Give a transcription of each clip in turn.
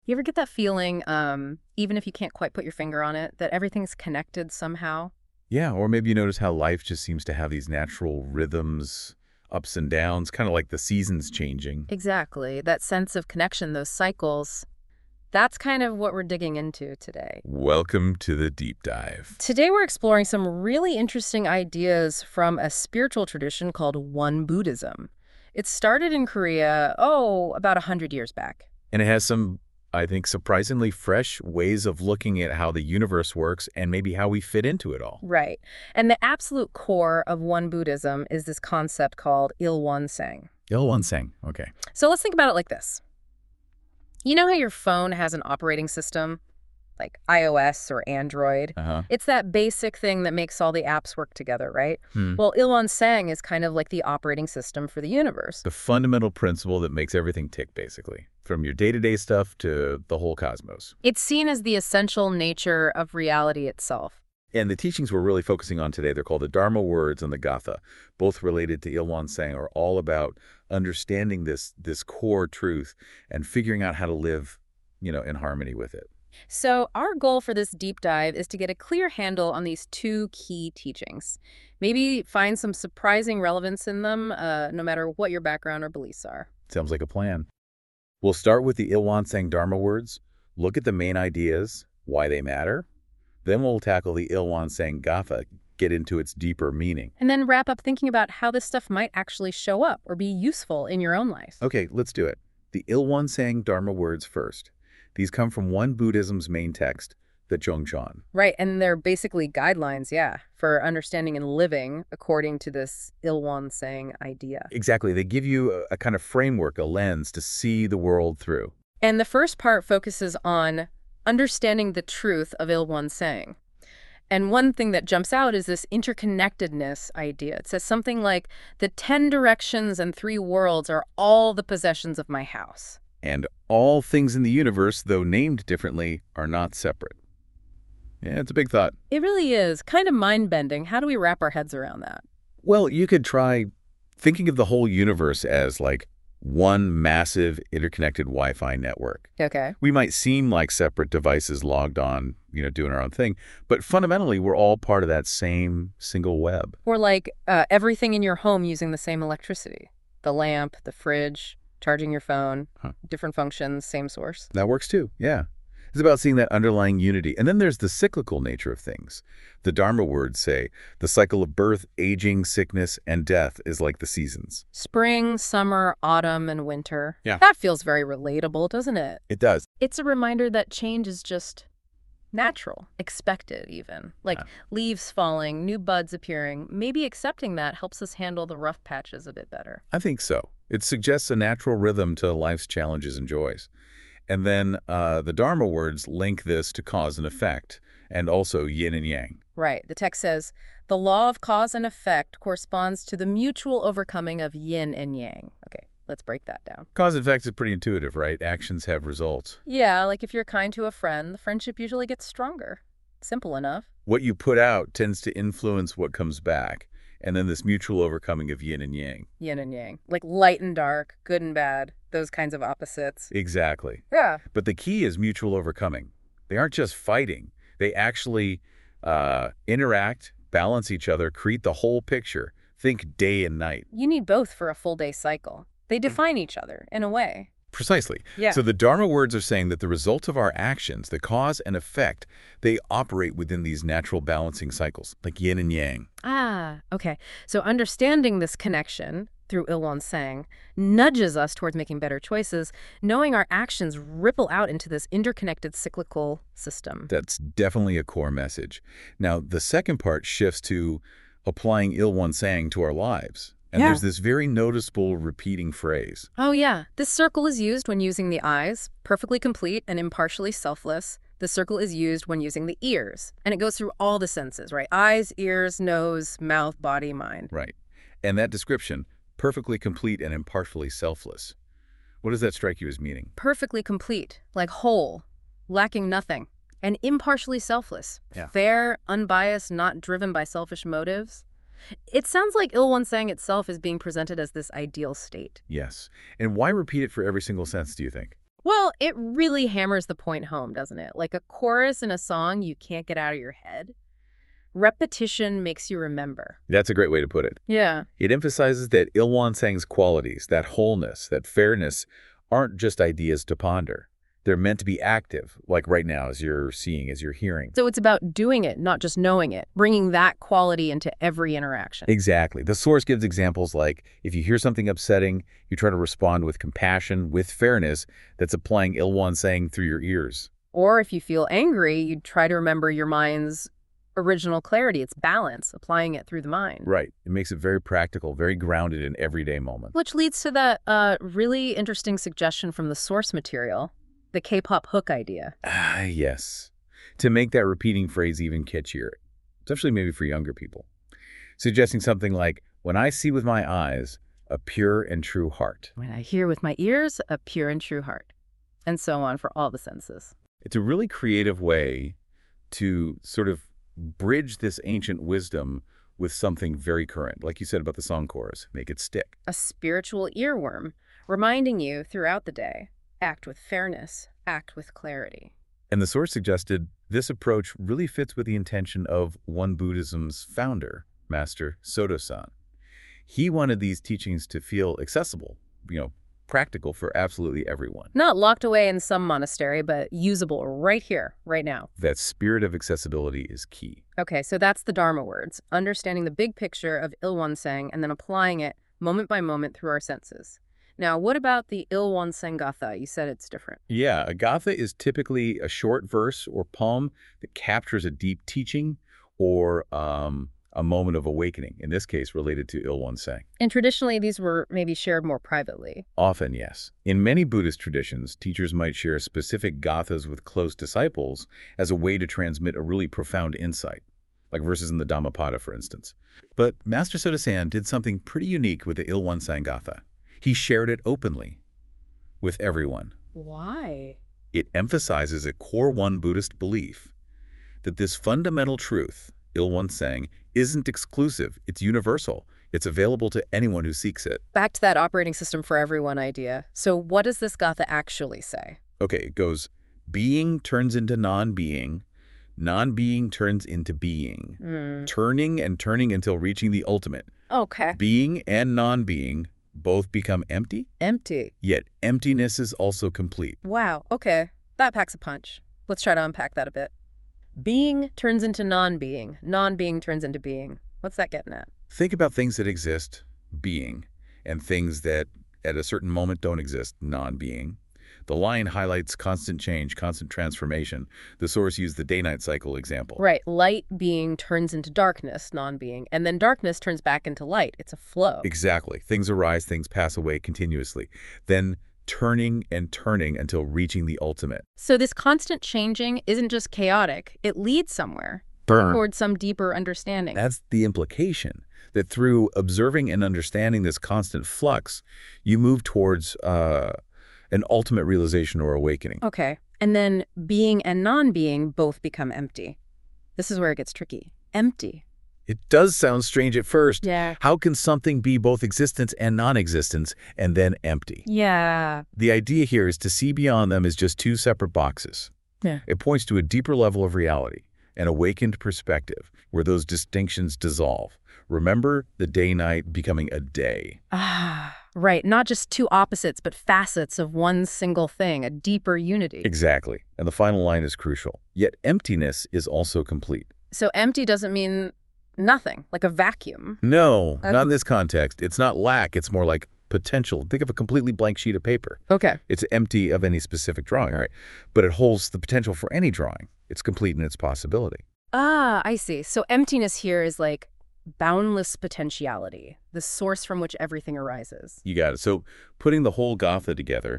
You ever get that feeling, even if you can't quite put your finger on it, that everything's connected somehow? Yeah, or maybe you notice how life just seems to have these natural rhythms, ups and downs, kind of like the seasons changing. Exactly. That sense of connection, those cycles, that's kind of what we're digging into today. Welcome to the deep dive. Today we're exploring some really interesting ideas from a spiritual tradition called Won Buddhism. It started in Korea, about 100 years back. And it has some, I think, surprisingly fresh ways of looking at how the universe works and maybe how we fit into it all. Right. And the absolute core of Won Buddhism is this concept called Ilwonsang. Ilwansang. Okay. So let's think about it like this. You know how your phone has an operating system, like iOS or Android? Uh-huh. It's that basic thing that makes all the apps work together, right? Hmm. Well, Ilwonsang is kind of like the operating system for the universe. The fundamental principle that makes everything tick, basically, from your day-to-day stuff to the whole cosmos. It's seen as the essential nature of reality itself. And the teachings we're really focusing on today, they're called the Dharma words and the Gatha, both related to Ilwansang, are all about understanding this core truth and figuring out how to live, in harmony with it. So our goal for this deep dive is to get a clear handle on these two key teachings. Maybe find some surprising relevance in them, no matter what your background or beliefs are. Sounds like a plan. We'll start with the Ilwansang Dharma words, look at the main ideas, why they matter. Then we'll tackle the Ilwansang Gatha, get into its deeper meaning. And then wrap up thinking about how this stuff might actually show up or be useful in your own life. Okay, let's do it. The Ilwansang Dharma words first. These come from Won Buddhism's main text, the Zhongzhan. Right, and they're basically guidelines, for understanding and living according to this Ilwonsang idea. Exactly. They give you a kind of framework, a lens to see the world through. And the first part focuses on understanding the truth of Ilwonsang. And one thing that jumps out is this interconnectedness idea. It says something like, the 10 directions and 3 worlds are all the possessions of my house. And all things in the universe, though named differently, are not separate. Yeah, it's a big thought. It really is kind of mind-bending. How do we wrap our heads around that? Well, you could try thinking of the whole universe as like one massive interconnected Wi-Fi network. Okay. We might seem like separate devices logged on, doing our own thing, but fundamentally we're all part of that same single web. Or like everything in your home using the same electricity. The lamp, the fridge, charging your phone, different functions, same source. That works too, yeah. It's about seeing that underlying unity. And then there's the cyclical nature of things. The Dharma words say, the cycle of birth, aging, sickness, and death is like the seasons. Spring, summer, autumn, and winter. Yeah. That feels very relatable, doesn't it? It does. It's a reminder that change is just natural, expected even. Like leaves falling, new buds appearing. Maybe accepting that helps us handle the rough patches a bit better. I think so. It suggests a natural rhythm to life's challenges and joys. And then the Dharma words link this to cause and effect, and also yin and yang. Right. The text says, the law of cause and effect corresponds to the mutual overcoming of yin and yang. Okay, let's break that down. Cause and effect is pretty intuitive, right? Actions have results. Yeah, like if you're kind to a friend, the friendship usually gets stronger. Simple enough. What you put out tends to influence what comes back. And then this mutual overcoming of yin and yang. Yin and yang. Like light and dark, good and bad, those kinds of opposites. Exactly. Yeah. But the key is mutual overcoming. They aren't just fighting. They actually interact, balance each other, create the whole picture. Think day and night. You need both for a full day cycle. They define each other, in a way. Precisely. Yeah. So the Dharma words are saying that the result of our actions, the cause and effect, they operate within these natural balancing cycles, like yin and yang. Ah, okay. So understanding this connection through Ilwonsang nudges us towards making better choices, knowing our actions ripple out into this interconnected cyclical system. That's definitely a core message. Now, the second part shifts to applying Ilwonsang to our lives. And there's this very noticeable repeating phrase. Oh, yeah. This circle is used when using the eyes, perfectly complete and impartially selfless. The circle is used when using the ears. And it goes through all the senses, right? Eyes, ears, nose, mouth, body, mind. Right. And that description, perfectly complete and impartially selfless. What does that strike you as meaning? Perfectly complete, like whole, lacking nothing, and impartially selfless. Yeah. Fair, unbiased, not driven by selfish motives. It sounds like Ilwonsang itself is being presented as this ideal state. Yes. And why repeat it for every single sense, do you think? Well, it really hammers the point home, doesn't it? Like a chorus in a song you can't get out of your head. Repetition makes you remember. That's a great way to put it. Yeah. It emphasizes that Ilwansang's qualities, that wholeness, that fairness, aren't just ideas to ponder. They're meant to be active, like right now as you're seeing, as you're hearing. So it's about doing it, not just knowing it, bringing that quality into every interaction. Exactly. The source gives examples like, if you hear something upsetting, you try to respond with compassion, with fairness, that's applying Ilwansang through your ears. Or if you feel angry, you try to remember your mind's original clarity, its balance, applying it through the mind. Right. It makes it very practical, very grounded in everyday moments. Which leads to that really interesting suggestion from the source material, the K-pop hook idea. Ah, yes. To make that repeating phrase even catchier, especially maybe for younger people. Suggesting something like, when I see with my eyes, a pure and true heart. When I hear with my ears, a pure and true heart. And so on for all the senses. It's a really creative way to sort of bridge this ancient wisdom with something very current. Like you said about the song chorus, make it stick. A spiritual earworm, reminding you throughout the day, act with fairness, act with clarity. And the source suggested this approach really fits with the intention of Won Buddhism's founder, Master Soto-san. He wanted these teachings to feel accessible, practical for absolutely everyone. Not locked away in some monastery, but usable right here, right now. That spirit of accessibility is key. Okay, so that's the Dharma words, understanding the big picture of Ilwansang and then applying it moment by moment through our senses. Now, what about the Ilwansang Gatha? You said it's different. Yeah, a gatha is typically a short verse or poem that captures a deep teaching or a moment of awakening, in this case related to Ilwansang. And traditionally, these were maybe shared more privately. Often, yes. In many Buddhist traditions, teachers might share specific gathas with close disciples as a way to transmit a really profound insight, like verses in the Dhammapada, for instance. But Master Soto-san did something pretty unique with the Ilwansang Gatha. He shared it openly with everyone. Why? It emphasizes a core Won Buddhist belief that this fundamental truth, Ilwansang, isn't exclusive. It's universal. It's available to anyone who seeks it. Back to that operating system for everyone idea. So what does this Gatha actually say? Okay, it goes, being turns into non-being, non-being turns into being, turning and turning until reaching the ultimate. Okay. Being and non-being both become empty, Empty. yet emptiness is also complete. Wow, okay. That packs a punch. Let's try to unpack that a bit. Being turns into non-being. Non-being turns into being. What's that getting at? Think about things that exist, being, and things that at a certain moment don't exist, non-being. The line highlights constant change, constant transformation. The source used the day-night cycle example. Right. Light being turns into darkness, non-being, and then darkness turns back into light. It's a flow. Exactly. Things arise, things pass away continuously. Then turning and turning until reaching the ultimate. So this constant changing isn't just chaotic. It leads somewhere. Towards some deeper understanding. That's the implication, that through observing and understanding this constant flux, you move towards an ultimate realization or awakening. Okay. And then being and non-being both become empty. This is where it gets tricky. Empty. It does sound strange at first. Yeah. How can something be both existence and non-existence and then empty? Yeah. The idea here is to see beyond them as just two separate boxes. Yeah. It points to a deeper level of reality, an awakened perspective, where those distinctions dissolve. Remember the day-night becoming a day. Ah, right. Not just two opposites, but facets of one single thing, a deeper unity. Exactly. And the final line is crucial. Yet emptiness is also complete. So empty doesn't mean nothing, like a vacuum. No, not in this context. It's not lack. It's more like potential. Think of a completely blank sheet of paper. Okay. It's empty of any specific drawing, all right? But it holds the potential for any drawing. It's complete in its possibility. Ah, I see. So emptiness here is like boundless potentiality, the source from which everything arises. You got it. So putting the whole Gatha together,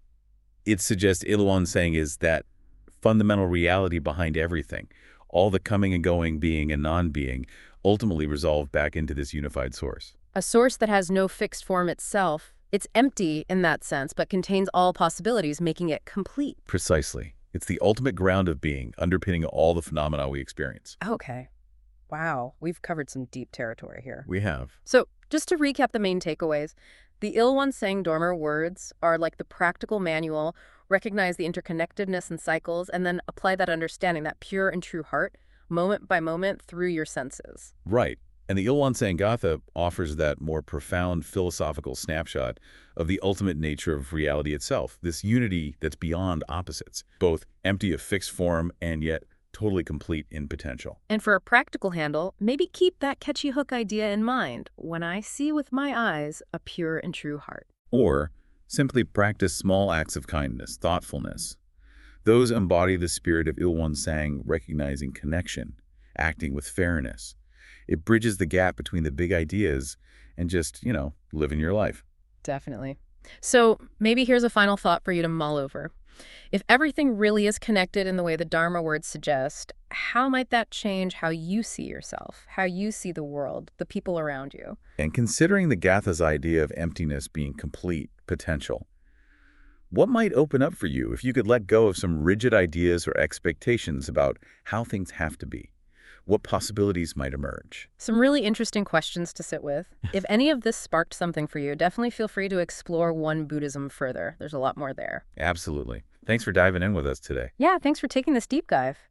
it suggests Ilwansang is that fundamental reality behind everything. All the coming and going, being and non-being, ultimately resolve back into this unified source. A source that has no fixed form itself. It's empty in that sense, but contains all possibilities, making it complete. Precisely. It's the ultimate ground of being, underpinning all the phenomena we experience. Okay. Wow, we've covered some deep territory here. We have. So, just to recap the main takeaways, the Ilwansang Dharma words are like the practical manual recognize the interconnectedness and cycles, and then apply that understanding, that pure and true heart, moment by moment through your senses. Right. And the Ilwan Gatha offers that more profound philosophical snapshot of the ultimate nature of reality itself, this unity that's beyond opposites, both empty of fixed form and yet totally complete in potential. And for a practical handle, maybe keep that catchy hook idea in mind. When I see with my eyes a pure and true heart. Or simply practice small acts of kindness, thoughtfulness. Those embody the spirit of Ilwan Sang, recognizing connection, acting with fairness. It bridges the gap between the big ideas and just, living your life. Definitely. So maybe here's a final thought for you to mull over. If everything really is connected in the way the Dharma words suggest, how might that change how you see yourself, how you see the world, the people around you? And considering the Gatha's idea of emptiness being complete potential, what might open up for you if you could let go of some rigid ideas or expectations about how things have to be? What possibilities might emerge? Some really interesting questions to sit with. If any of this sparked something for you, definitely feel free to explore One Buddhism further. There's a lot more there. Absolutely. Thanks for diving in with us today. Yeah, thanks for taking this deep dive.